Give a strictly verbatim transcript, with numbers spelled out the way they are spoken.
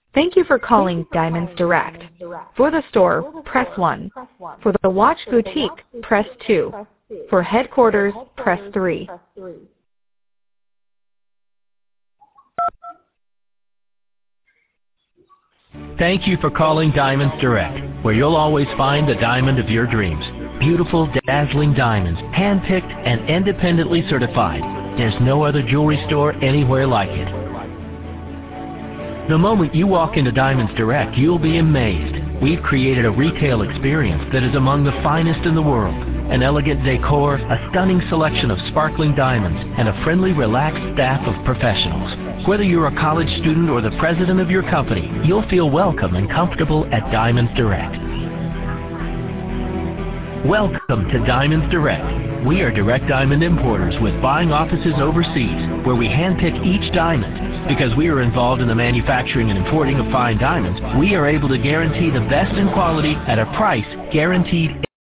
Thank you for calling Diamonds Direct. For the store, press one. For the watch boutique, press two. For headquarters, press three. Thank you for calling Diamonds Direct, where you'll always find the diamond of your dreams. Beautiful, dazzling diamonds, hand-picked and independently certified. There's no other jewelry store anywhere like it. The moment you walk into Diamonds Direct, you'll be amazed. We've created a retail experience that is among the finest in the world. An elegant decor, a stunning selection of sparkling diamonds, and a friendly, relaxed staff of professionals. Whether you're a college student or the president of your company, you'll feel welcome and comfortable at Diamonds Direct. Welcome to Diamonds Direct. We are direct diamond importers with buying offices overseas, where we handpick each diamond. Because we are involved in the manufacturing and importing of fine diamonds, we are able to guarantee the best in quality at a price guaranteed